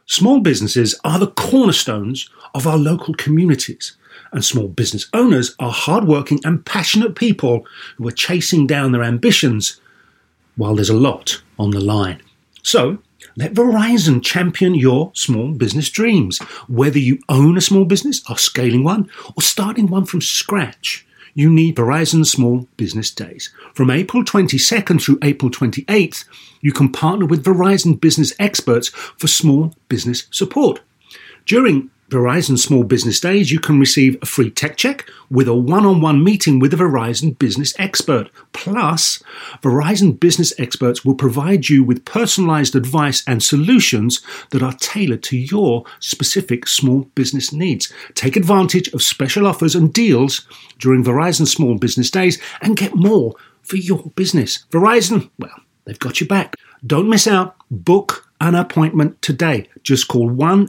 Small businesses are the cornerstones of our local communities, and small business owners are hardworking and passionate people who are chasing down their ambitions while there's a lot on the line. So, let Verizon champion your small business dreams. Whether you own a small business, are scaling one, or starting one from scratch, you need Verizon Small Business Days. From April 22nd through April 28th, you can partner with Verizon business experts for small business support. During Verizon Small Business Days, you can receive a free tech check with a one-on-one meeting with a Verizon business expert. Plus, Verizon business experts will provide you with personalized advice and solutions that are tailored to your specific small business needs. Take advantage of special offers and deals during Verizon Small Business Days and get more for your business. Verizon, well, they've got your back. Don't miss out. Book an appointment today. Just call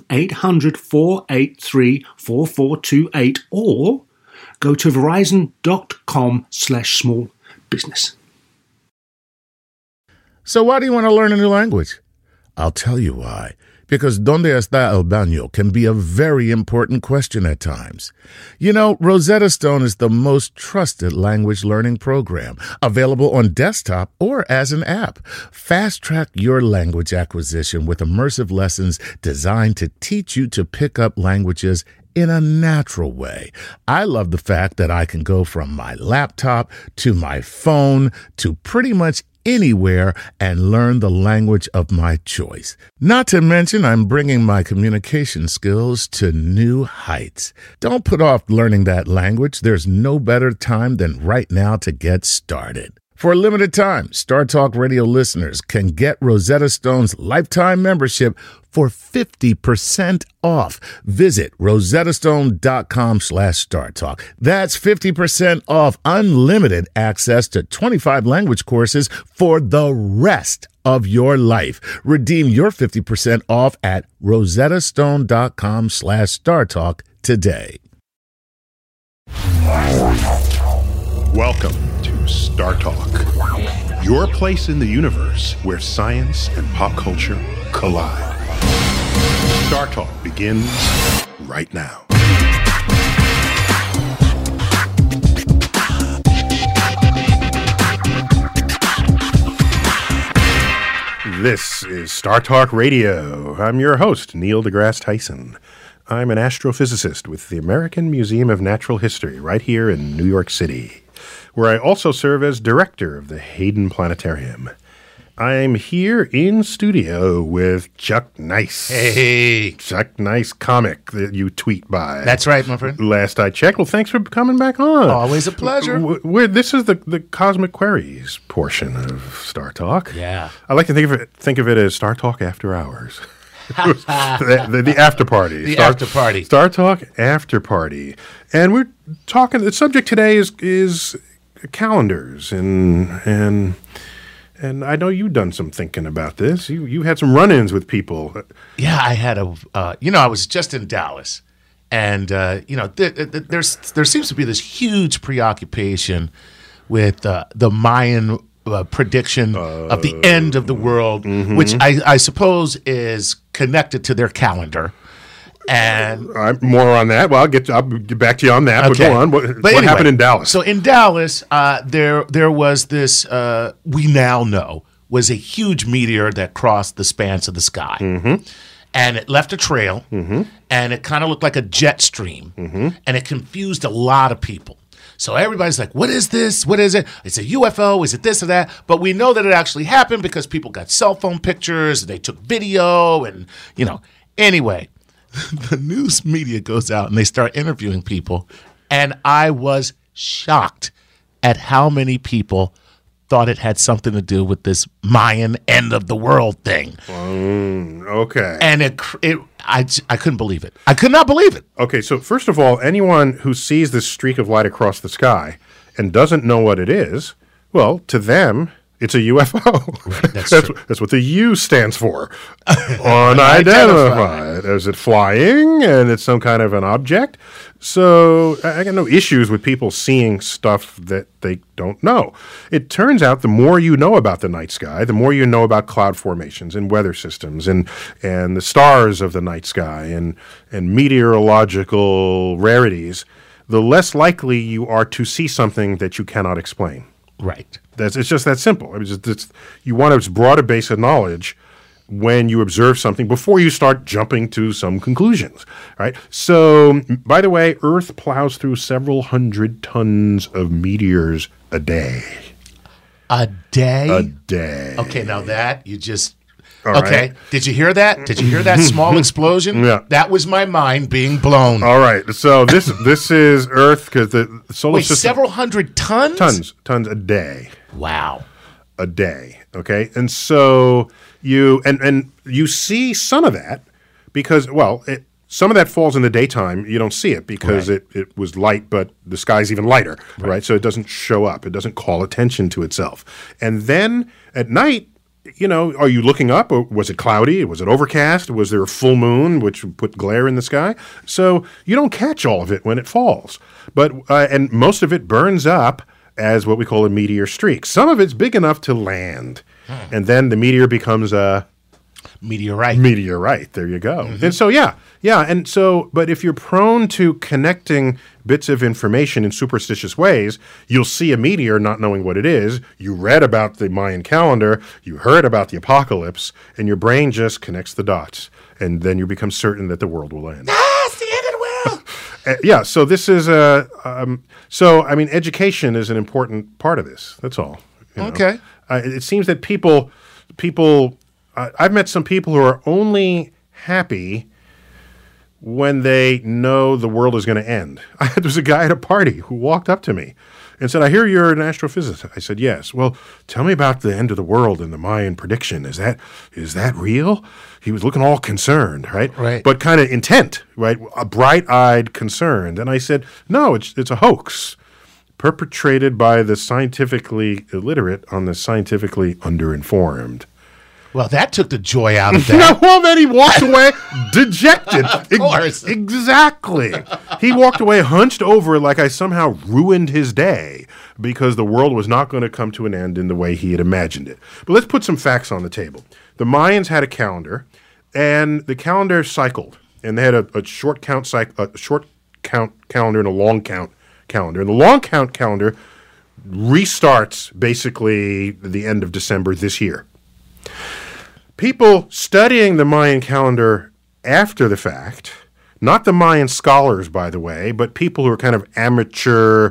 1-800-483-4428 or go to verizon.com/small business. So why do you want to learn a new language? I'll tell you why. Because ¿Dónde está el baño? Can be a very important question at times. You know, Rosetta Stone is the most trusted language learning program, available on desktop or as an app. Fast-track your language acquisition with immersive lessons designed to teach you to pick up languages in a natural way. I love the fact that I can go from my laptop to my phone to pretty much anywhere and learn the language of my choice. Not to mention, I'm bringing my communication skills to new heights. Don't put off learning that language. There's no better time than right now to get started. For a limited time, Star Talk Radio listeners can get Rosetta Stone's lifetime membership for 50% off. Visit rosettastone.com/StarTalk. That's 50% off unlimited access to 25 language courses for the rest of your life. Redeem your 50% off at rosettastone.com/StarTalk today. Welcome to Star Talk, your place in the universe where science and pop culture collide. Star Talk begins right now. This is Star Talk Radio. I'm your host, Neil deGrasse Tyson. I'm an astrophysicist with the American Museum of Natural History right here in New York City, where I also serve as director of the Hayden Planetarium. I'm here in studio with Chuck Nice. Hey. Chuck Nice comic that you tweet by. That's right, my friend. Last I checked. Well, thanks for coming back on. Always a pleasure. This is the Cosmic Queries portion of Star Talk. Yeah. I like to think of it as Star Talk After Hours. the after party. After party. Star Talk After Party. And we're talking, the subject today is calendars and I know you've done some thinking about this. You had some run-ins with people. Yeah, I had I was just in Dallas, and there seems to be this huge preoccupation with the Mayan prediction of the end of the world, which I suppose is connected to their calendar. And more on that. Well, I'll get back to you on that. Okay. But go on. What Anyway, happened in Dallas? So in Dallas, there was this. We now know was a huge meteor that crossed the spans of the sky, and it left a trail, and it kind of looked like a jet stream, and it confused a lot of people. So everybody's like, what is this? What is it? It's a UFO. Is it this or that? But we know that it actually happened because people got cell phone pictures, and they took video, and anyway. The news media goes out and they start interviewing people, and I was shocked at how many people thought it had something to do with this Mayan end of the world thing. Okay. And I couldn't believe it. I could not believe it. Okay, so first of all, anyone who sees this streak of light across the sky and doesn't know what it is, well, to them, It's a UFO. Right, that's true. That's what the U stands for. Unidentified. Is it flying and it's some kind of an object? So I got no issues with people seeing stuff that they don't know. It turns out the more you know about the night sky, the more you know about cloud formations and weather systems and the stars of the night sky and meteorological rarities, the less likely you are to see something that you cannot explain. Right. It's just that simple. You want as broad a base of knowledge when you observe something before you start jumping to some conclusions, right? So, by the way, Earth plows through several hundred tons of meteors a day. A day? A day. Okay, now that you just... All okay, right. Did you hear that? Did you hear that small explosion? Yeah. That was my mind being blown. All right. So this is Earth because the solar Wait, system... several hundred tons? Tons a day. Wow. A day. Okay, and so you you see some of that because some of that falls in the daytime. You don't see it because it was light, but the sky's even lighter, right? So it doesn't show up. It doesn't call attention to itself. And then at night, are you looking up? Or was it cloudy? Was it overcast? Was there a full moon, which put glare in the sky? So you don't catch all of it when it falls. But and most of it burns up as what we call a meteor streak. Some of it's big enough to land. And then the meteor becomes a... Meteorite. There you go. And so, and so, but if you're prone to connecting bits of information in superstitious ways, you'll see a meteor not knowing what it is. You read about the Mayan calendar, you heard about the apocalypse, and your brain just connects the dots. And then you become certain that the world will end. It's the end of the world! So this is education is an important part of this. That's all. Okay. It seems that people, I've met some people who are only happy when they know the world is going to end. There was a guy at a party who walked up to me and said, "I hear you're an astrophysicist." I said, "Yes." "Well, tell me about the end of the world and the Mayan prediction. Is that real?" He was looking all concerned, right? Right. But kind of intent, right? A bright-eyed concerned. And I said, "No, it's a hoax perpetrated by the scientifically illiterate on the scientifically underinformed." Well, that took the joy out of that. Well, then he walked away dejected. Of course. Exactly. He walked away hunched over like I somehow ruined his day because the world was not going to come to an end in the way he had imagined it. But let's put some facts on the table. The Mayans had a calendar, and the calendar cycled. And they had a short count calendar and a long count calendar. And the long count calendar restarts basically the end of December this year. People studying the Mayan calendar after the fact, not the Mayan scholars, by the way, but people who are kind of amateur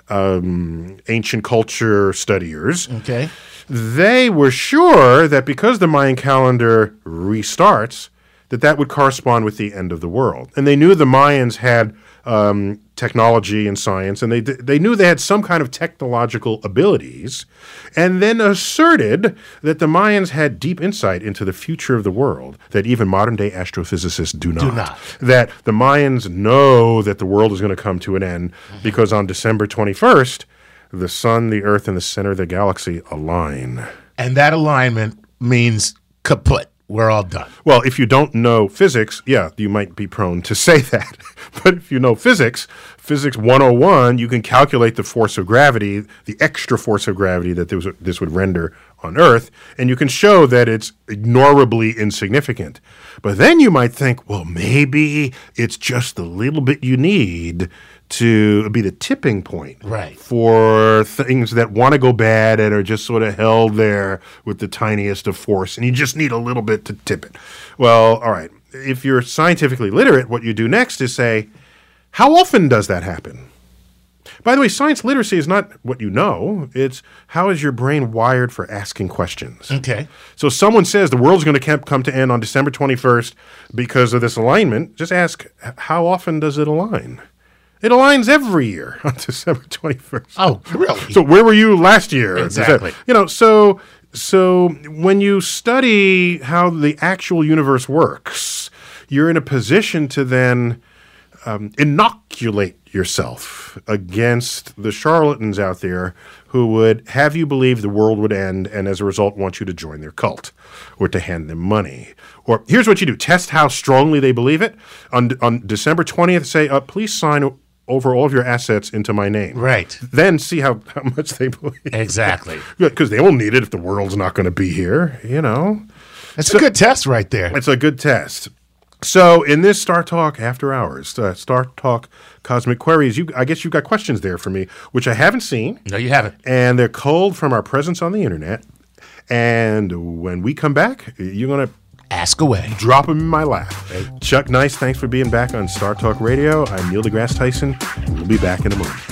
ancient culture studiers, Okay. they were sure that because the Mayan calendar restarts, that would correspond with the end of the world. And they knew the Mayans had technology and science, and they knew they had some kind of technological abilities, and then asserted that the Mayans had deep insight into the future of the world that even modern-day astrophysicists do not. That the Mayans know that the world is going to come to an end because on December 21st, the sun, the earth, and the center of the galaxy align. And that alignment means kaput. We're all done. Well, if you don't know physics, you might be prone to say that. But if you know physics 101, you can calculate the force of gravity, the extra force of gravity that this would render on Earth, and you can show that it's ignorably insignificant. But then you might think, well, maybe it's just the little bit you need to be the tipping point for things that want to go bad and are just sort of held there with the tiniest of force, and you just need a little bit to tip it. Well, all right. If you're scientifically literate, what you do next is say, how often does that happen? By the way, science literacy is not what you know. It's how is your brain wired for asking questions. Okay. So someone says the world's going to come to end on December 21st because of this alignment. Just ask, how often does it align? It aligns every year on December 21st. Oh, really? So where were you last year? Exactly. So when you study how the actual universe works, you're in a position to then inoculate yourself against the charlatans out there who would have you believe the world would end and as a result want you to join their cult or to hand them money. Or here's what you do. Test how strongly they believe it. On December 20th, say, please sign over all of your assets into my name. Right. Then see how much they believe. Exactly. Because they will need it if the world's not going to be here, That's a good test right there. It's a good test. So in this Star Talk After Hours, Star Talk Cosmic Queries, I guess you've got questions there for me, which I haven't seen. No, you haven't. And they're culled from our presence on the internet. And when we come back, you're going to ask away. Drop them in my lap. Chuck Nice, thanks for being back on Star Talk Radio. I'm Neil deGrasse Tyson. We'll be back in a moment.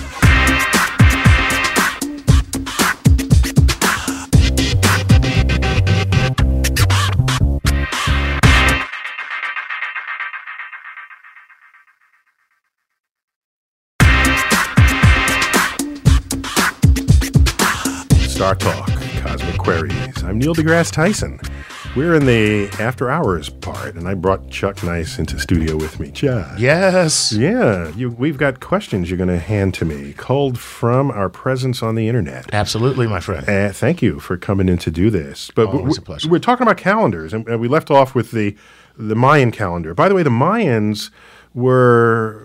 Star Talk, Cosmic Queries. I'm Neil deGrasse Tyson. We're in the After Hours part, and I brought Chuck Nice into studio with me. Chuck. Yes. Yeah, we've got questions you're going to hand to me, culled from our presence on the internet. Absolutely, my friend. Thank you for coming in to do this. But Always a pleasure. We're talking about calendars, and we left off with the Mayan calendar. By the way, the Mayans were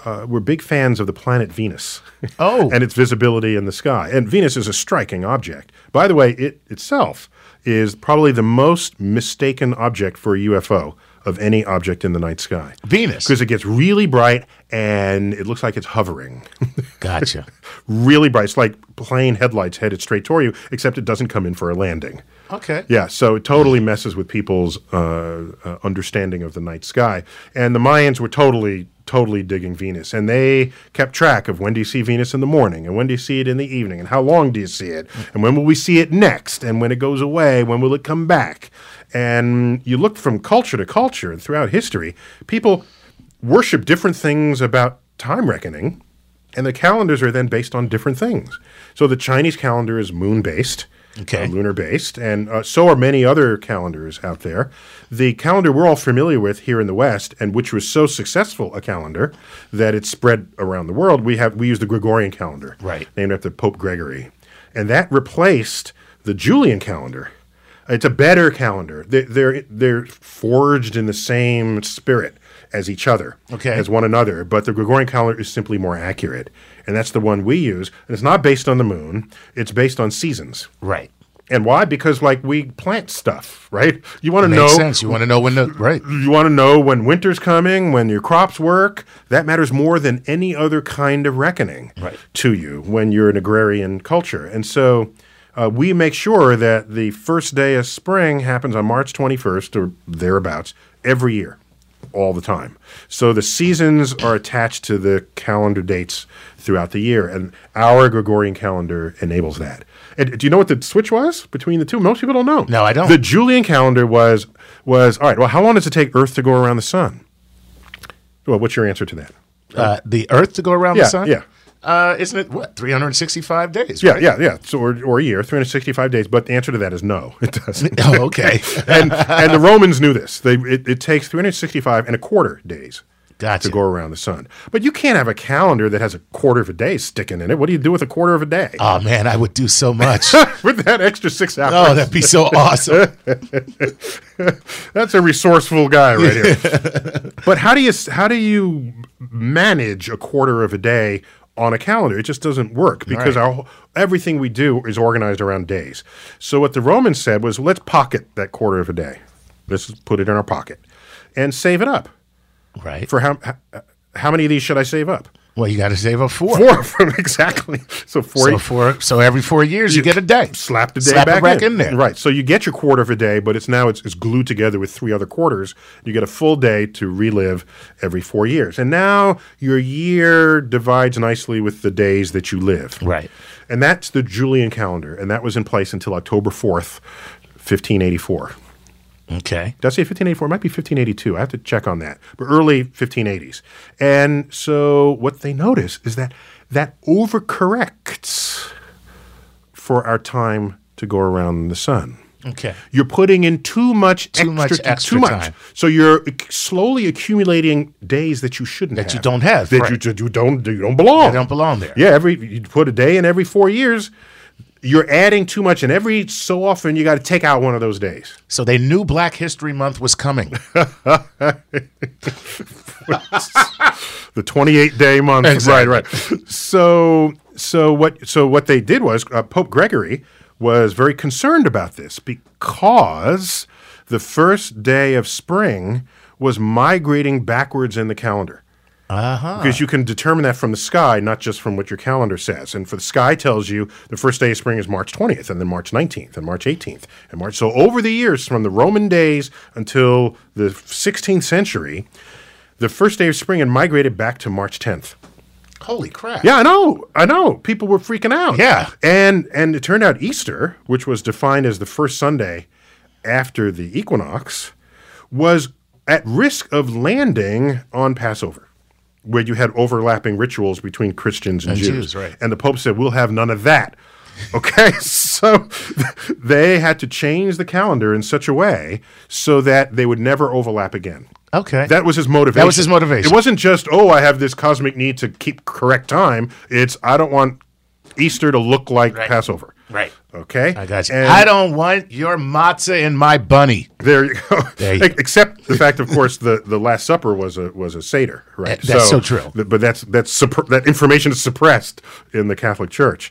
big fans of the planet Venus. Oh. And its visibility in the sky. And Venus is a striking object. By the way, it itself is probably the most mistaken object for a UFO of any object in the night sky. Venus. Because it gets really bright and it looks like it's hovering. Gotcha. Really bright. It's like plane headlights headed straight toward you, except it doesn't come in for a landing. Okay. Yeah, so it totally messes with people's understanding of the night sky. And the Mayans were totally digging Venus. And they kept track of when do you see Venus in the morning, and when do you see it in the evening, and how long do you see it, and when will we see it next, and when it goes away, when will it come back? And you look from culture to culture, and throughout history, people worship different things about time reckoning, and the calendars are then based on different things. So the Chinese calendar is moon-based. Okay. Lunar-based, and so are many other calendars out there. The calendar we're all familiar with here in the West, and which was so successful a calendar that it spread around the world, we use the Gregorian calendar, right, named after Pope Gregory, and that replaced the Julian calendar. It's a better calendar. They're forged in the same spirit as each other, as one another, but the Gregorian calendar is simply more accurate. And that's the one we use. And it's not based on the moon. It's based on seasons. Right. And why? Because we plant stuff, right? You want to know. Makes sense. You want to know when You want to know when winter's coming, when your crops work. That matters more than any other kind of reckoning to you when you're an agrarian culture. And so we make sure that the first day of spring happens on March 21st or thereabouts every year. All the time. So the seasons are attached to the calendar dates throughout the year, and our Gregorian calendar enables that. And do you know what the switch was between the two? Most people don't know. No, I don't. The Julian calendar was all right, well, how long does it take Earth to go around the sun? Well, what's your answer to that? The Earth to go around the sun? Yeah. Isn't it, 365 days? Right? Yeah. So, or a year, 365 days. But the answer to that is no, it doesn't. Oh, okay. and the Romans knew this. It takes 365 and a quarter days to go around the sun. But you can't have a calendar that has a quarter of a day sticking in it. What do you do with a quarter of a day? Oh, man, I would do so much. With that extra 6 hours. Oh, that'd be so awesome. That's a resourceful guy right here. But how do you manage a quarter of a day on a calendar? It just doesn't work because everything we do is organized around days. So what the Romans said was, let's pocket that quarter of a day. Let's put it in our pocket and save it up. Right. For how many of these should I save up? Well, you got to save up 4. 4, exactly. So 4. So every 4 years you get a day. Slap the day back in there. Right. So you get your quarter of a day, but it's glued together with 3 other quarters. You get a full day to relive every 4 years. And now your year divides nicely with the days that you live. Right. And that's the Julian calendar. And that was in place until October 4th, 1584. Okay. Did I say 1584? It might be 1582. I have to check on that. But early 1580s. And so what they notice is that overcorrects for our time to go around the sun. Okay. You're putting in too much extra time. So you're slowly accumulating days that you shouldn't have. That you don't have. That right. you don't belong. They don't belong there. Yeah, you put a day in every 4 years. You're adding too much, and every so often you got to take out one of those days. So they knew Black History Month was coming. The 28-day month. Exactly. Right. So what they did was Pope Gregory was very concerned about this because the first day of spring was migrating backwards in the calendar. Because you can determine that from the sky, not just from what your calendar says. And for the sky tells you the first day of spring is March 20th, and then March 19th, and March 18th, and March. So over the years, from the Roman days until the 16th century, the first day of spring had migrated back to March 10th. Holy crap. Yeah, I know. People were freaking out. Yeah. And it turned out Easter, which was defined as the first Sunday after the equinox, was at risk of landing on Passover, where you had overlapping rituals between Christians and Jews. Right. And the Pope said, we'll have none of that. Okay, so they had to change the calendar in such a way so that they would never overlap again. Okay. That was his motivation. It wasn't just, I have this cosmic need to keep correct time. It's, I don't want Easter to look like Passover. Right. Okay? I got you. I don't want your matzah in my bunny. There you go. Except the fact, of course, the Last Supper was a Seder, right? That's so true. But that information is suppressed in the Catholic Church.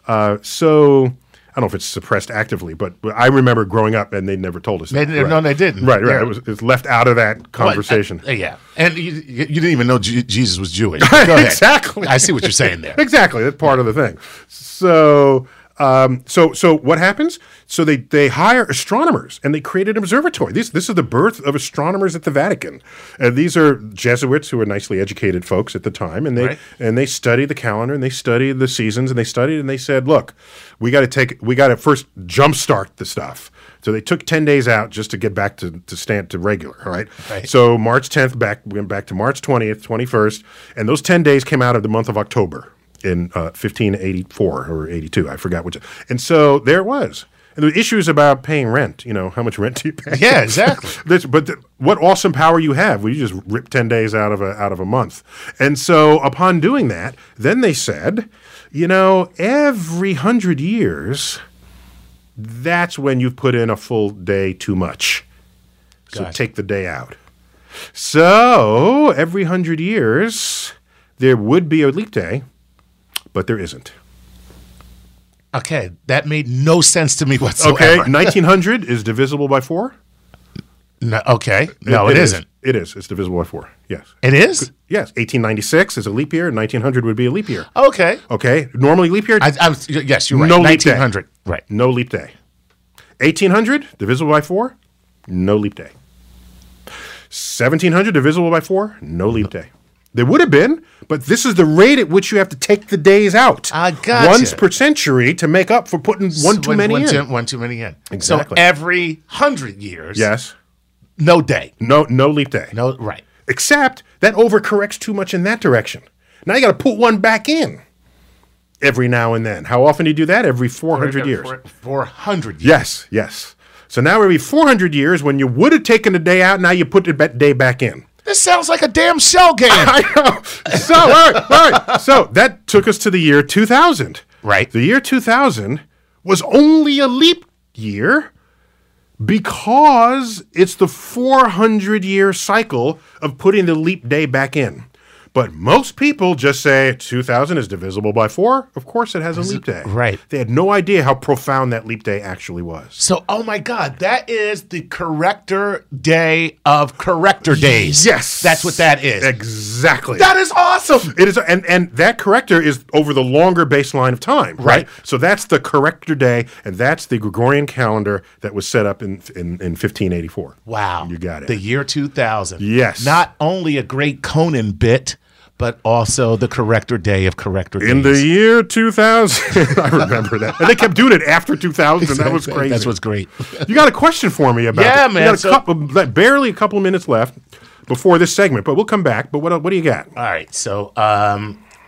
So I don't know if it's suppressed actively, but I remember growing up and they never told us that. No, they didn't. Right. It's left out of that conversation. Yeah. And you didn't even know Jesus was Jewish. Go ahead. Exactly. I see what you're saying there. Exactly. That's part of the thing. So what happens? So they hire astronomers and they create an observatory. This is the birth of astronomers at the Vatican. And these are Jesuits who are nicely educated folks at the time, and they study the calendar and they study the seasons and they said, look, we got to first jumpstart the stuff. So they took 10 days out just to get back to regular, all right? So March 10th went back to March 20th, 21st, and those 10 days came out of the month of October in 1584 or 82, I forgot which. And so there it was. And the issues about paying rent, how much rent do you pay? Yeah, exactly. What awesome power you have when you just rip 10 days out of a month. And so upon doing that, then they said, every 100 years, that's when you've put in a full day too much. So take the day out. So every 100 years, there would be a leap day, but there isn't. Okay, that made no sense to me whatsoever. Okay, 1900 is divisible by 4? No, okay. No, it isn't. It is. It's divisible by 4. Yes. It is? Yes. 1896 is a leap year, and 1900 would be a leap year. Okay. Okay. Normally leap year? Yes, you're right. No 1900. Leap day. Right. No leap day. 1800 divisible by 4? No leap day. 1700 divisible by 4? No leap day. There would have been, but this is the rate at which you have to take the days out. I got Once per century to make up for putting one too many in. One too many in. Exactly. So every 100 years, yes, no day. No leap day. No, right. Except that overcorrects too much in that direction. Now you got to put one back in every now and then. How often do you do that? Every 400 years. 400 years. Yes. So now every 400 years, when you would have taken a day out, now you put the day back in. This sounds like a damn shell game. I know. So, all right. So that took us to the year 2000. Right. The year 2000 was only a leap year because it's the 400-year cycle of putting the leap day back in. But most people just say 2000 is divisible by 4. Of course it has a leap day. Right. They had no idea how profound that leap day actually was. So, oh my God, that is the corrector day of corrector days. Yes. That's what that is. Exactly. That is awesome. It is, and that corrector is over the longer baseline of time, right? So that's the corrector day, and that's the Gregorian calendar that was set up in 1584. Wow. You got it. The year 2000. Yes. Not only a great Conan bit, but also the corrector day of corrector days. In the year 2000. I remember that. And they kept doing it after 2000, and that was crazy. That's what's great. You got a question for me about Yeah, it. man. You got barely a couple of minutes left before this segment, but we'll come back. But what do you got? All right. So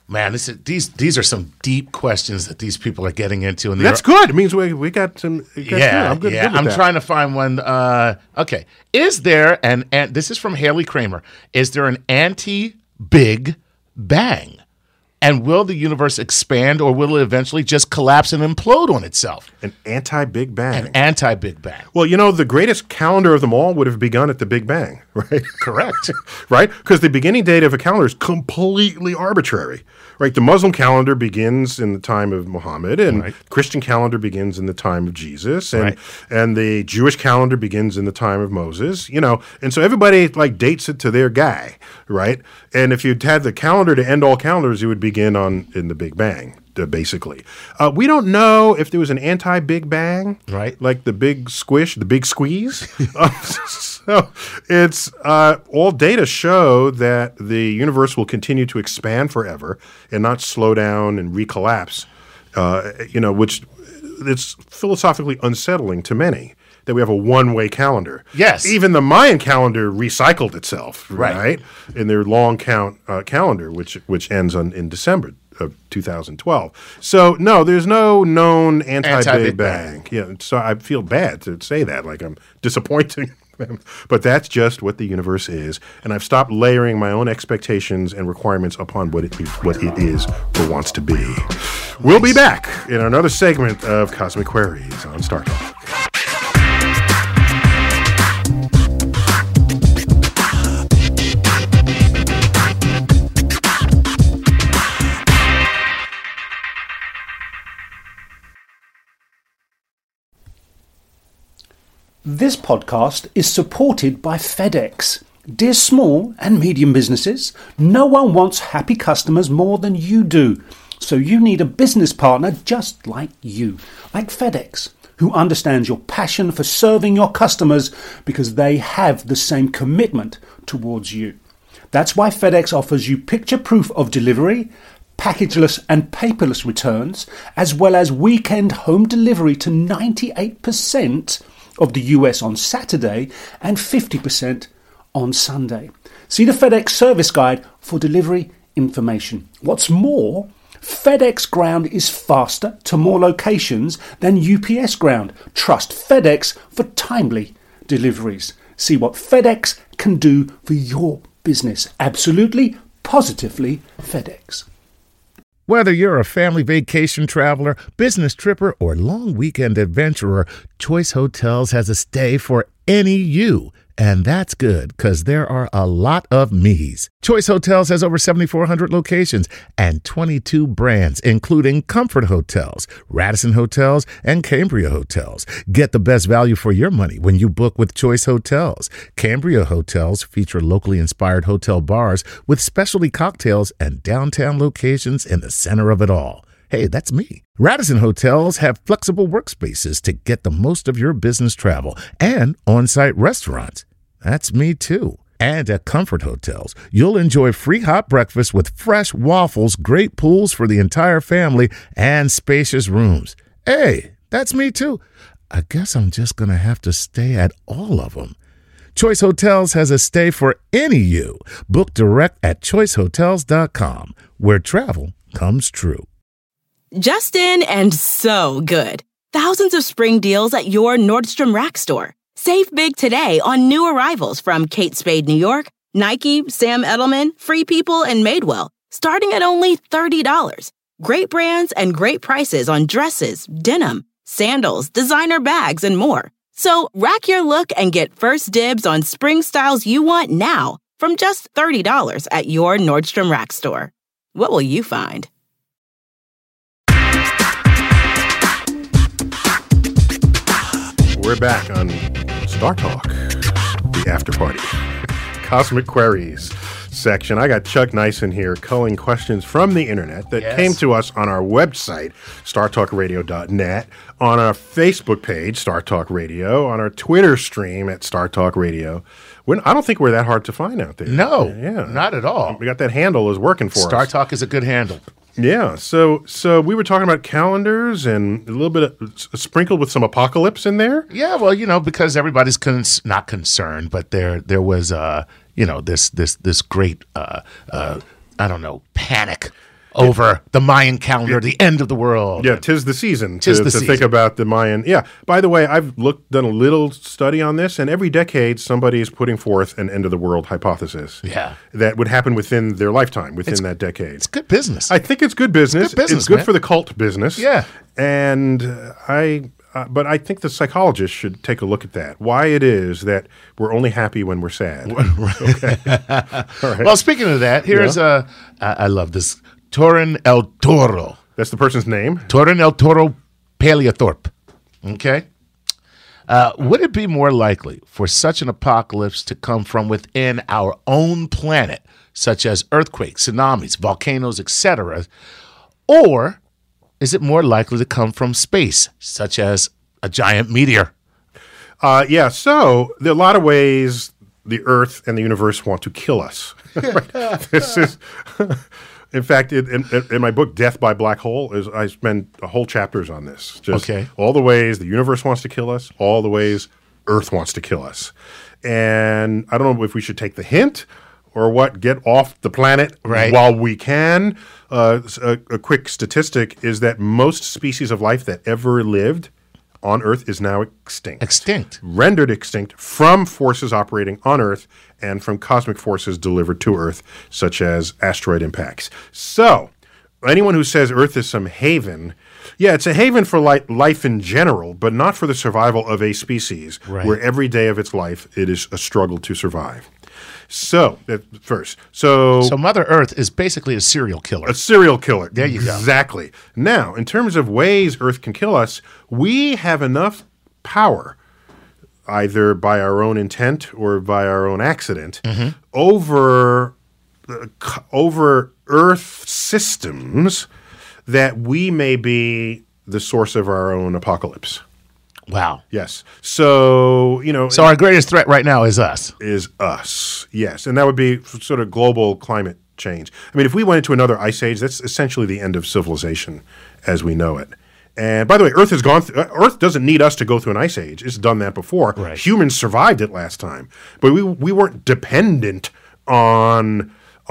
Man, these are some deep questions that these people are getting into. And That's good. It means we got some. I'm good. Yeah. Good with that. Trying to find one. Okay. Is there and this is from Haley Kramer. Is there an anti-Big Bang? And will the universe expand, or will it eventually just collapse and implode on itself? An anti-Big Bang. An anti-Big Bang. Well, the greatest calendar of them all would have begun at the Big Bang, right? Correct. Right? Because the beginning date of a calendar is completely arbitrary, right? The Muslim calendar begins in the time of Muhammad, and Right. Christian calendar begins in the time of Jesus, and Right. and the Jewish calendar begins in the time of Moses, and so everybody dates it to their guy, right? And if you'd had the calendar to end all calendars, it would begin in the Big Bang. Basically, we don't know if there was an anti-Big Bang, Right. Like the big squish, the big squeeze. So it's all data show that the universe will continue to expand forever and not slow down and recollapse. Which it's philosophically unsettling to many that we have a one-way calendar. Yes. Even the Mayan calendar recycled itself, Right. right? In their long count calendar, which ends in December of 2012. So no, there's no known anti-Big Anti-Big Bang. Bang. Yeah, so I feel bad to say that, like I'm disappointing them. But that's just what the universe is, and I've stopped layering my own expectations and requirements upon what it is or wants to be. We'll be back in another segment of Cosmic Queries on Star Talk. This podcast is supported by FedEx. Dear small and medium businesses, no one wants happy customers more than you do. So you need a business partner just like you, like FedEx, who understands your passion for serving your customers because they have the same commitment towards you. That's why FedEx offers you picture proof of delivery, packageless and paperless returns, as well as weekend home delivery to 98% of the US on Saturday and 50% on Sunday. See the FedEx service guide for delivery information. What's more, FedEx Ground is faster to more locations than UPS Ground. Trust FedEx for timely deliveries. See what FedEx can do for your business. Absolutely, positively FedEx. Whether you're a family vacation traveler, business tripper, or long weekend adventurer, Choice Hotels has a stay for any you. And that's good, because there are a lot of me's. Choice Hotels has over 7,400 locations and 22 brands, including Comfort Hotels, Radisson Hotels, and Cambria Hotels. Get the best value for your money when you book with Choice Hotels. Cambria Hotels feature locally inspired hotel bars with specialty cocktails and downtown locations in the center of it all. Hey, that's me. Radisson Hotels have flexible workspaces to get the most of your business travel and on-site restaurants. That's me too. And at Comfort Hotels, you'll enjoy free hot breakfast with fresh waffles, great pools for the entire family, and spacious rooms. Hey, that's me too. I guess I'm just going to have to stay at all of them. Choice Hotels has a stay for any you. Book direct at choicehotels.com, where travel comes true. Just in and so good. Thousands of spring deals at your Nordstrom Rack store. Save big today on new arrivals from Kate Spade New York, Nike, Sam Edelman, Free People, and Madewell, starting at only $30. Great brands and great prices on dresses, denim, sandals, designer bags, and more. So rack your look and get first dibs on spring styles you want now from just $30 at your Nordstrom Rack store. What will you find? We're back on Star Talk, the after party, Cosmic Queries section. I got Chuck Nyson here culling questions from the internet that came to us on our website, startalkradio.net, on our Facebook page, Star Talk Radio, on our Twitter stream at Star Talk Radio. I don't think we're that hard to find out there. No, Yeah. not at all. We got that handle is working for us. Star Talk is a good handle. Yeah, so we were talking about calendars and a little bit of, sprinkled with some apocalypse in there. Yeah, well, because everybody's not concerned, but there was this great panic over the Mayan calendar, the end of the world. Yeah, 'tis the season Tis to the think season. about the Mayan. Yeah. By the way, I've done a little study on this, and every decade somebody is putting forth an end of the world hypothesis. Yeah. That would happen within their lifetime, within that decade. It's good business. I think it's good business. good business, It's good man. for the cult business. Yeah. And but I think the psychologists should take a look at that. Why it is that we're only happy when we're sad. Well, speaking of that, here's I love this. Torin El Toro. That's the person's name. Torin El Toro Paleothorpe. Okay? Would it be more likely for such an apocalypse to come from within our own planet, such as earthquakes, tsunamis, volcanoes, etc., or is it more likely to come from space, such as a giant meteor? Yeah, so there are a lot of ways the Earth and the universe want to kill us. Right? This is, in fact, in my book "Death by Black Hole," I spend whole chapters on this. Just Okay. all the ways the universe wants to kill us, all the ways Earth wants to kill us, and I don't know if we should take the hint or what. Get off the planet Right. while we can. A quick statistic is that most species of life that ever lived on Earth is now extinct. Extinct. Rendered extinct from forces operating on Earth and from cosmic forces delivered to Earth, such as asteroid impacts. So, anyone who says Earth is some haven, yeah, it's a haven for life in general, but not for the survival of a species, Right. where every day of its life it is a struggle to survive. So, first. So Mother Earth is basically a serial killer. a serial killer. There you go. Exactly. Now, in terms of ways Earth can kill us, we have enough power, either by our own intent or by our own accident, over Earth systems that we may be the source of our own apocalypse. Wow. Yes. So, So our greatest threat right now is us. is us. Yes. And that would be sort of global climate change. I mean, if we went into another ice age, that's essentially the end of civilization as we know it. And by the way, Earth has gone. Earth doesn't need us to go through an ice age. It's done that before. Right. Humans survived it last time, but we weren't dependent on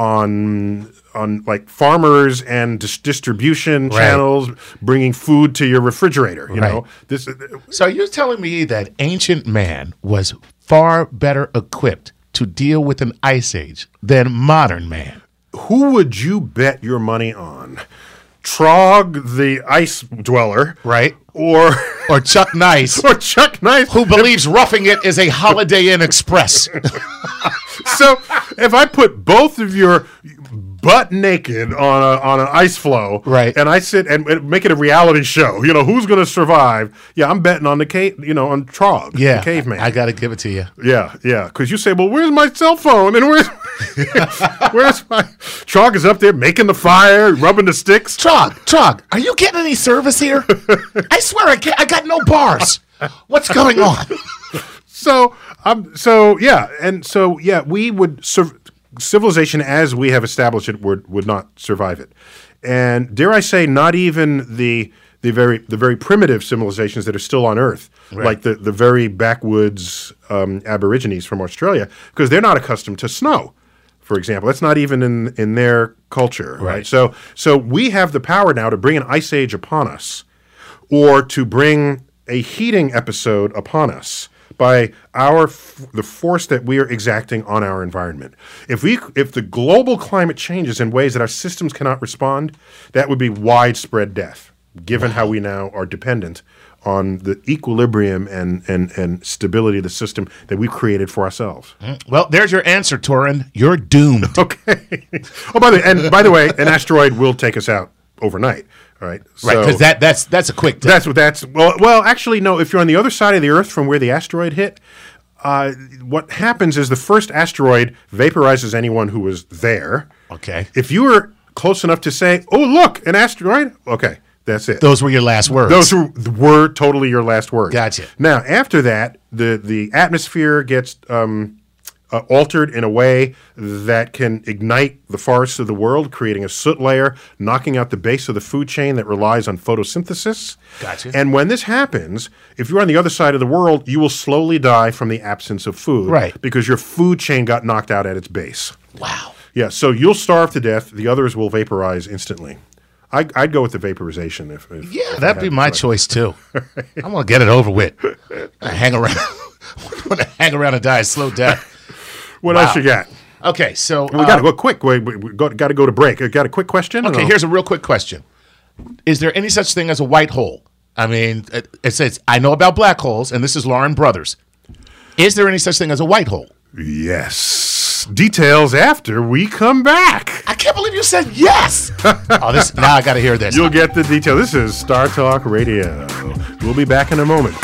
like farmers and distribution Right. channels bringing food to your refrigerator. You Right. know this. So you're telling me that ancient man was far better equipped to deal with an ice age than modern man? Who would you bet your money on? Trog the ice dweller, Right. or Or Chuck Nice, or Chuck Nice, who believes roughing it is a Holiday Inn Express. So if I put both of your butt naked on an ice floe, Right. and I sit and make it a reality show, who's going to survive? Yeah, I'm betting on on Trog, Yeah. the caveman. I got to give it to you. Yeah, because you say, well, where's my cell phone? And where's my... Trog is up there making the fire, rubbing the sticks. Trog, are you getting any service here? I swear I got no bars. What's going on? We would... civilization as we have established it would not survive it. And dare I say, not even the very primitive civilizations that are still on Earth, like the very backwoods Aborigines from Australia, because they're not accustomed to snow, for example. That's not even in their culture, right? So we have the power now to bring an ice age upon us, or to bring a heating episode upon us by the force that we are exacting on our environment. If the global climate changes in ways that our systems cannot respond, that would be widespread death, given how we now are dependent on the equilibrium and stability of the system that we've created for ourselves. Well, there's your answer, Torin. You're doomed. Okay. By the way, an asteroid will take us out overnight. All right. Right, because that's a quick death. Well, actually, no. If you're on the other side of the Earth from where the asteroid hit, what happens is the first asteroid vaporizes anyone who was there. Okay. If you were close enough to say, "Oh, look, an asteroid," okay, that's it. Those were your last words. Those were totally your last words. Gotcha. Now, after that, the atmosphere gets altered in a way that can ignite the forests of the world, creating a soot layer, knocking out the base of the food chain that relies on photosynthesis. Gotcha. And when this happens, if you're on the other side of the world, you will slowly die from the absence of food. Right. Because your food chain got knocked out at its base. Wow. Yeah, so you'll starve to death. The others will vaporize instantly. I'd go with the vaporization. If Yeah, that'd be my choice too. I'm gonna get it over with. I hang around. I'm gonna hang around and die a slow death. What else you got? Okay, so We got to go quick. We got to go to break. Got a quick question? Okay, here's a real quick question. Is there any such thing as a white hole? I mean, it says, I know about black holes, and this is Lauren Brothers. Is there any such thing as a white hole? Yes. Details after we come back. I can't believe you said yes. Now I got to hear this. You'll get the detail. This is Star Talk Radio. We'll be back in a moment.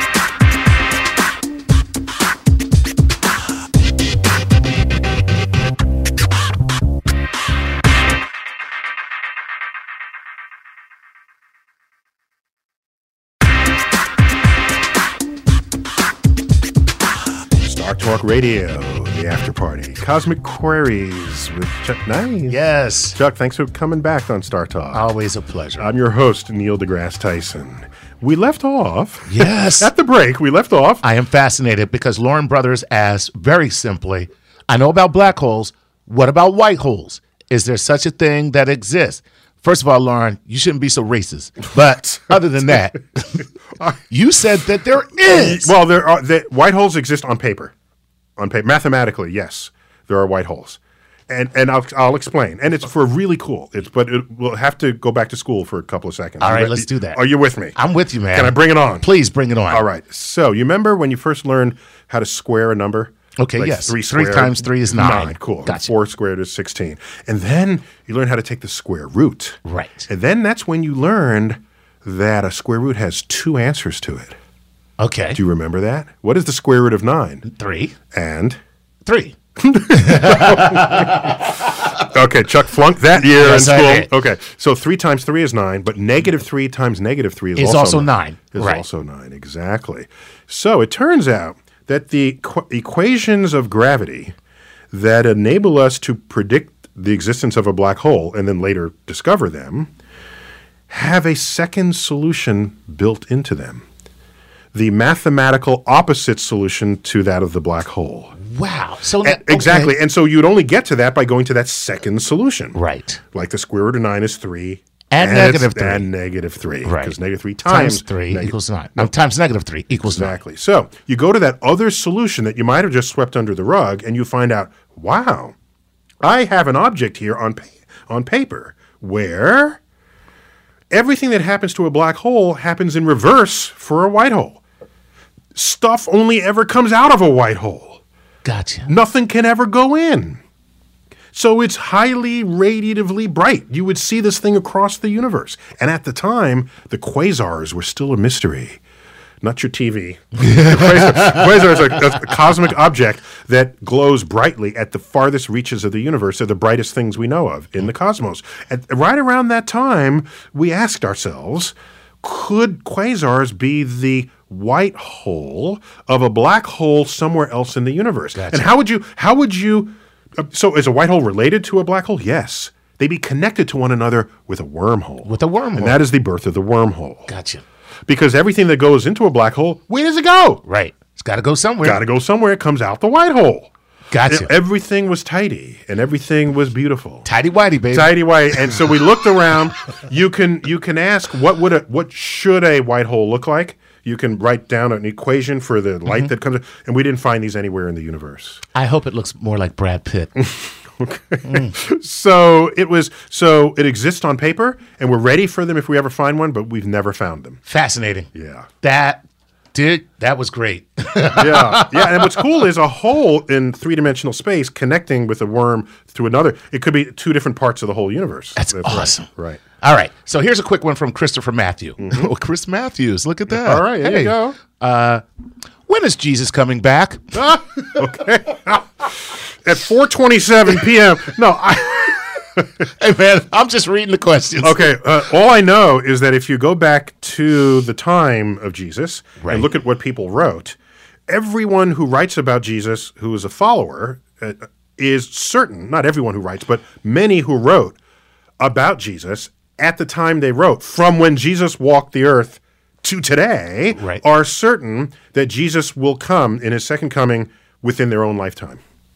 Talk Radio, the after party, Cosmic Queries with Chuck Nice. Yes. Chuck, thanks for coming back on Star Talk. Always a pleasure. I'm your host, Neil deGrasse Tyson. We left off. Yes. At the break, we left off. I am fascinated because Lauren Brothers asked very simply, I know about black holes. What about white holes? Is there such a thing that exists? First of all, Lauren, you shouldn't be so racist. But other than that, you said that there is. Well, white holes exist on paper. On paper, mathematically, yes, there are white holes, and I'll explain. And it's for really cool. We'll have to go back to school for a couple of seconds. All right, let's do that. Are you with me? I'm with you, man. Can I bring it on? Please bring it on. All right. So you remember when you first learned how to square a number? Okay, like yes. 3 times 3 is 9. Cool. Gotcha. 4 squared is 16. And then you learn how to take the square root. Right. And then that's when you learned that a square root has 2 answers to it. Okay. Do you remember that? What is the square root of 9? 3. And? 3. Okay, Chuck flunked that year Yes, in I school. did. Okay, so 3 times 3 is 9, but negative 3 times negative 3 Is also 9. Is Right. also 9, exactly. So it turns out that the equations of gravity that enable us to predict the existence of a black hole and then later discover them have a second solution built into them. The mathematical opposite solution to that of the black hole. Wow. So Exactly. Okay. And so you'd only get to that by going to that second solution. Right. Like the square root of 9 is 3. And negative 3. And negative 3. Right. Because negative 3 Times 3 equals 9. No, times negative 3 equals 9. Exactly. So you go to that other solution that you might have just swept under the rug and you find out, wow, I have an object here on paper where everything that happens to a black hole happens in reverse for a white hole. Stuff only ever comes out of a white hole. Gotcha. Nothing can ever go in. So it's highly radiatively bright. You would see this thing across the universe. And at the time, the quasars were still a mystery. Not your TV. Quasar is a cosmic object that glows brightly at the farthest reaches of the universe. They're the brightest things we know of in the cosmos. Right around that time, we asked ourselves, could quasars be the white hole of a black hole somewhere else in the universe? Gotcha. And how would you so is a white hole related to a black hole? Yes. They'd be connected to one another with a wormhole. With a wormhole. And that is the birth of the wormhole. Gotcha. Because everything that goes into a black hole, where does it go? Right. It's got to go somewhere. Got to go somewhere. It comes out the white hole. Gotcha. Everything was tidy and everything was beautiful. Tidy whitey, baby. Tidy white. And so we looked around. You can ask what should a white hole look like? You can write down an equation for the light that comes, and we didn't find these anywhere in the universe. I hope it looks more like Brad Pitt. So it exists on paper, and we're ready for them if we ever find one, but we've never found them. Fascinating. Yeah. That was great. Yeah. And what's cool is a hole in 3-dimensional space connecting with a worm to another. It could be 2 different parts of the whole universe. That's awesome. Right. All right. So here's a quick one from Christopher Matthew. Oh, Chris Matthews. Look at that. All right. There you go. When is Jesus coming back? Okay. At 4:27 p.m. No, Hey, man, I'm just reading the questions. Okay, all I know is that if you go back to the time of Jesus Right. and look at what people wrote, everyone who writes about Jesus who is a follower is certain, not everyone who writes, but many who wrote about Jesus at the time they wrote, from when Jesus walked the earth to today, Right. are certain that Jesus will come in his second coming within their own lifetime.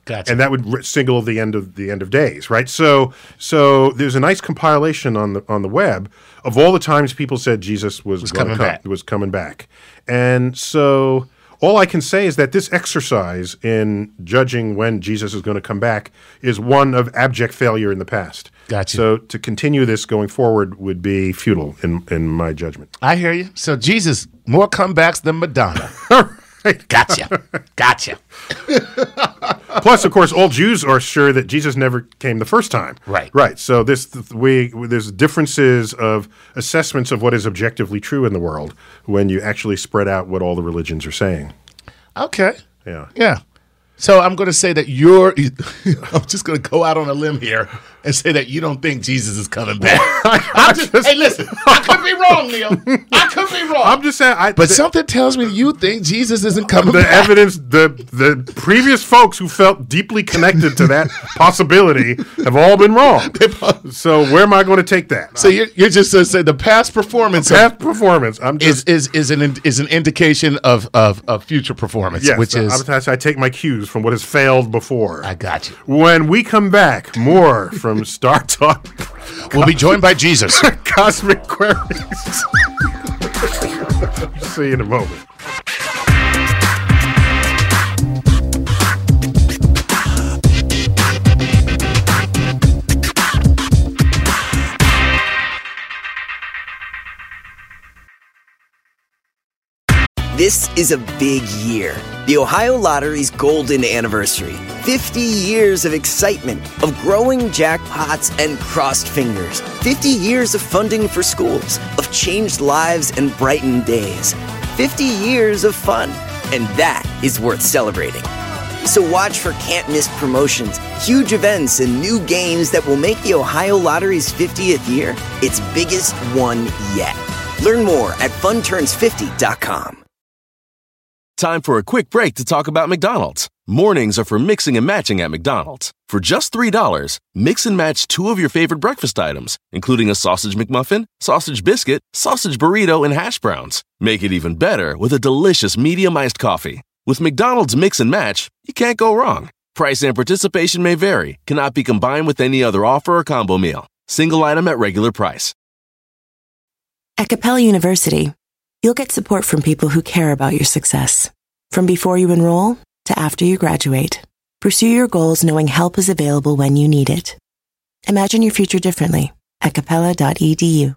Gotcha. And that would signal the end of days, right? So there's a nice compilation on the web of all the times people said Jesus was coming back. And so all I can say is that this exercise in judging when Jesus is going to come back is one of abject failure in the past. Gotcha. So to continue this going forward would be futile in my judgment. I hear you. So Jesus, more comebacks than Madonna. Gotcha. Plus, of course, all Jews are sure that Jesus never came the first time. Right. So there's differences of assessments of what is objectively true in the world when you actually spread out what all the religions are saying. Okay. Yeah. So I'm going to say that I'm just going to go out on a limb here and say that you don't think Jesus is coming back. Hey, listen, I could be wrong, Neil. I could be wrong. I'm just saying. But something tells me you think Jesus isn't coming back. The evidence, the previous folks who felt deeply connected to that possibility have all been wrong. So where am I going to take that? So you're just going to say the past performance. I'm just is an indication of future performance. Yes, which is I take my cues from what has failed before. I got you. When we come back, more from Star Talk. We'll be joined by Jesus. Cosmic Queries. See you in a moment. This is a big year. The Ohio Lottery's golden anniversary. 50 years of excitement, of growing jackpots and crossed fingers. 50 years of funding for schools, of changed lives and brightened days. 50 years of fun, and that is worth celebrating. So watch for can't-miss promotions, huge events, and new games that will make the Ohio Lottery's 50th year its biggest one yet. Learn more at funturns50.com. Time for a quick break to talk about McDonald's. Mornings are for mixing and matching at McDonald's. For just $3, mix and match 2 of your favorite breakfast items, including a sausage McMuffin, sausage biscuit, sausage burrito, and hash browns. Make it even better with a delicious medium iced coffee. With McDonald's Mix and Match, you can't go wrong. Price and participation may vary, cannot be combined with any other offer or combo meal. Single item at regular price. At Capella University, you'll get support from people who care about your success. From before you enroll to after you graduate, pursue your goals knowing help is available when you need it. Imagine your future differently at capella.edu.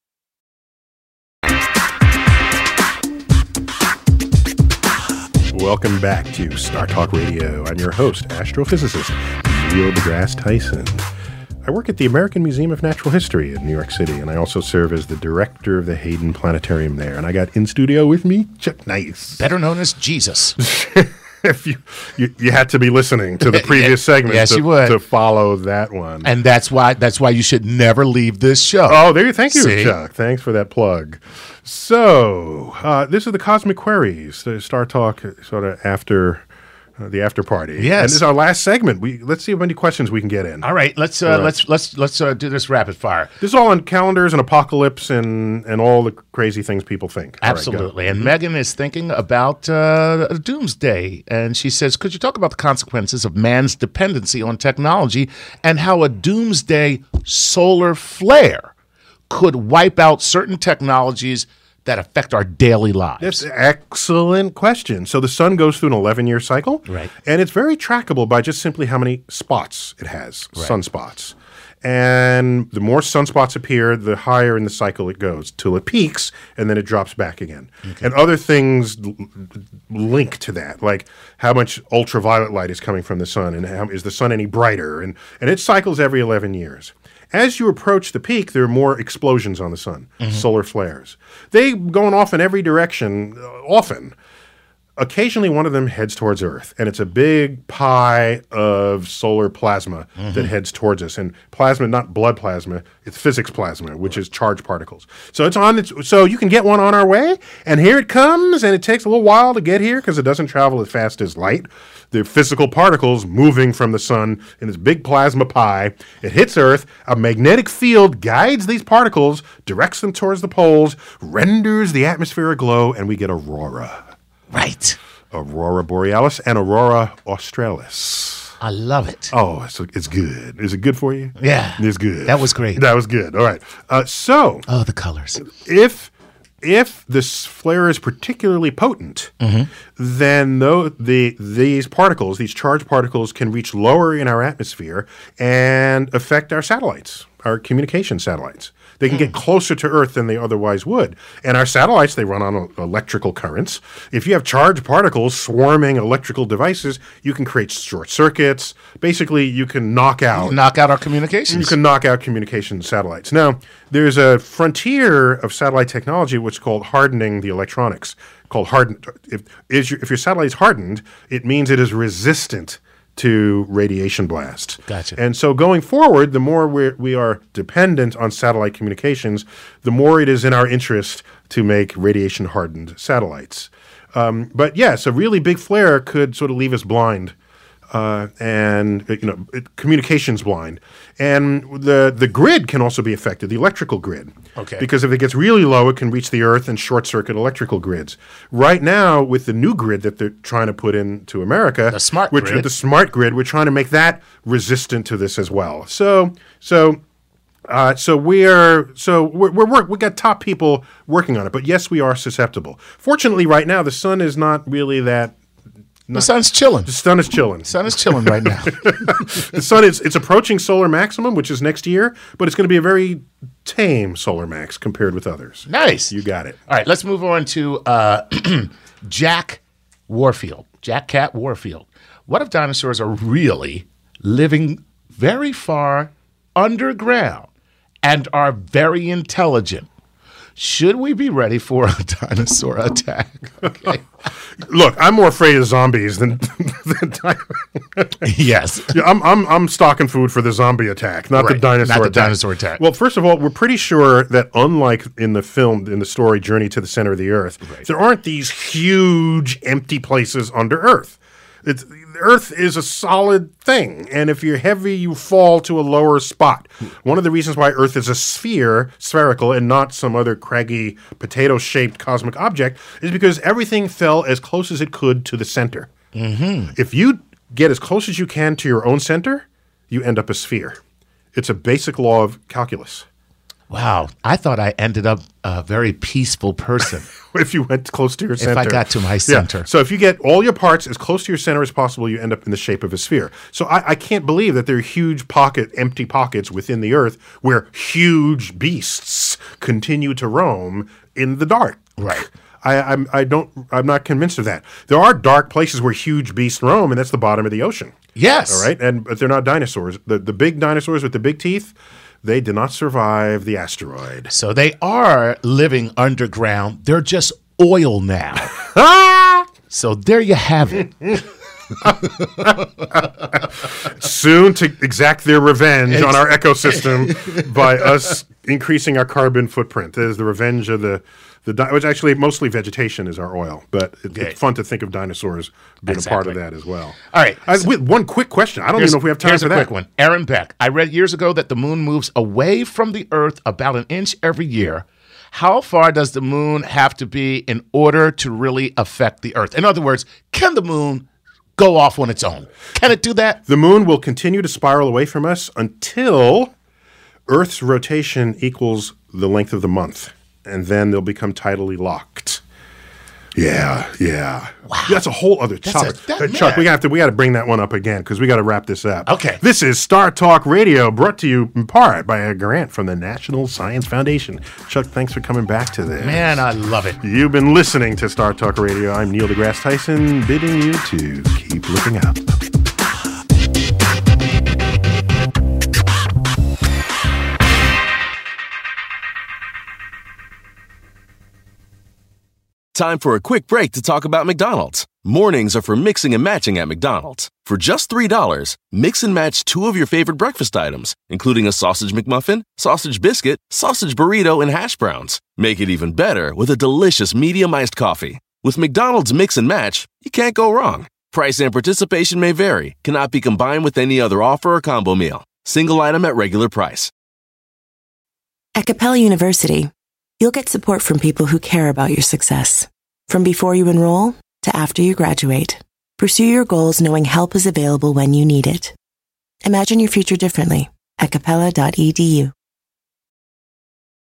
Welcome back to Star Talk Radio. I'm your host, astrophysicist Neil deGrasse Tyson. I work at the American Museum of Natural History in New York City, and I also serve as the director of the Hayden Planetarium there. And I got in studio with me Chuck Nice, better known as Jesus. If you had to be listening to the previous segment, yes, you would, to follow that one, and that's why you should never leave this show. Oh, thank you, Chuck. Thanks for that plug. So this is the Cosmic Queries, the Star Talk sort of after. The after party. Yes, and this is our last segment. Let's see how many questions we can get in. All right, let's do this rapid fire. This is all on calendars and apocalypse and all the crazy things people think. Absolutely. Right, and Megan is thinking about doomsday, and she says, "Could you talk about the consequences of man's dependency on technology and how a doomsday solar flare could wipe out certain technologies that affect our daily lives?" That's an excellent question. So the sun goes through an 11-year cycle, right? And it's very trackable by just simply how many spots it has, right. Sunspots. And the more sunspots appear, the higher in the cycle it goes, till it peaks, and then it drops back again. Okay. And other things link to that, like how much ultraviolet light is coming from the sun, and is the sun any brighter? And it cycles every 11 years. As you approach the peak, there are more explosions on the sun, solar flares. They going off in every direction, often. Occasionally, one of them heads towards Earth, and it's a big pie of solar plasma that heads towards us. And plasma, not blood plasma, it's physics plasma, which is charged particles. So so you can get one on our way, and here it comes, and it takes a little while to get here because it doesn't travel as fast as light. The physical particles moving from the sun in this big plasma pie. It hits Earth. A magnetic field guides these particles, directs them towards the poles, renders the atmosphere aglow, and we get aurora. Right. Aurora borealis and aurora australis. I love it. Oh, it's good. Is it good for you? Yeah. It's good. That was great. That was good. All right. So Oh, the colors. if this flare is particularly potent, then these particles, these charged particles, can reach lower in our atmosphere and affect our satellites, our communication satellites. They can get closer to Earth than they otherwise would. And our satellites, they run on electrical currents. If you have charged particles swarming electrical devices, you can create short circuits. Basically, you can knock out Our communications. you can knock out communication satellites. Now, there's a frontier of satellite technology which is called hardening the electronics. Called hardened. If your satellite is hardened, it means it is resistant to radiation blast. Gotcha. And so going forward, the more we are dependent on satellite communications, the more it is in our interest to make radiation hardened satellites. But yes, a really big flare could sort of leave us blind. Communications blind, and the grid can also be affected, the electrical grid. Okay. Because if it gets really low, it can reach the Earth and short circuit electrical grids. Right now, with the new grid that they're trying to put into America, The smart the grid. smart grid, we're trying to make that resistant to this as well. We got top people working on it, but yes, we are susceptible. Fortunately, right now the sun is not really that. The sun's chilling. The sun is chilling. Sun is chilling right now. The sun it's approaching solar maximum, which is next year, but it's going to be a very tame solar max compared with others. Nice. You got it. All right, let's move on to Jack Cat Warfield. What if dinosaurs are really living very far underground and are very intelligent? Should we be ready for a dinosaur attack? Okay. Look, I'm more afraid of zombies than Yes. Yeah, I'm stocking food for the zombie attack, not the Right, dinosaur not the attack. dinosaur attack. Well, first of all, we're pretty sure that unlike in the story Journey to the Center of the Earth, there aren't these huge empty places under Earth. Earth is a solid thing, and if you're heavy, you fall to a lower spot. One of the reasons why Earth is a spherical, and not some other craggy, potato-shaped cosmic object is because everything fell as close as it could to the center. Mm-hmm. If you get as close as you can to your own center, you end up a sphere. It's a basic law of calculus. Wow. I thought I ended up a very peaceful person. If you went close to your center. If I got to my center. Yeah. So if you get all your parts as close to your center as possible, you end up in the shape of a sphere. So I can't believe that there are huge empty pockets within the Earth where huge beasts continue to roam in the dark. Right. I'm not convinced of that. There are dark places where huge beasts roam, and that's the bottom of the ocean. Yes. All right. But they're not dinosaurs. The big dinosaurs with the big teeth, they did not survive the asteroid. So they are living underground. They're just oil now. So there you have it. Soon to exact their revenge on our ecosystem by us increasing our carbon footprint. That is the revenge of which actually mostly vegetation is our oil, but it's fun to think of dinosaurs being a part of that as well. All right. With one quick question. I don't even know if we have time for that. Here's a quick one. Aaron Beck. I read years ago that the moon moves away from the Earth about an inch every year. How far does the moon have to be in order to really affect the Earth? In other words, can the moon go off on its own? Can it do that? The moon will continue to spiral away from us until Earth's rotation equals the length of the month, and then they'll become tidally locked. Yeah. Wow. That's a whole other topic. Chuck, we got to bring that one up again because we got to wrap this up. Okay. This is Star Talk Radio, brought to you in part by a grant from the National Science Foundation. Chuck, thanks for coming back to this. Man, I love it. You've been listening to Star Talk Radio. I'm Neil deGrasse Tyson, bidding you to keep looking up. Time for a quick break to talk about McDonald's. Mornings are for mixing and matching at McDonald's. For just $3, mix and match 2 of your favorite breakfast items, including a sausage McMuffin, sausage biscuit, sausage burrito, and hash browns. Make it even better with a delicious medium iced coffee. With McDonald's Mix and Match, you can't go wrong. Price and participation may vary, cannot be combined with any other offer or combo meal. Single item at regular price. At Capella University, you'll get support from people who care about your success. From before you enroll to after you graduate, Pursue your goals knowing help is available when you need it. Imagine your future differently at capella.edu.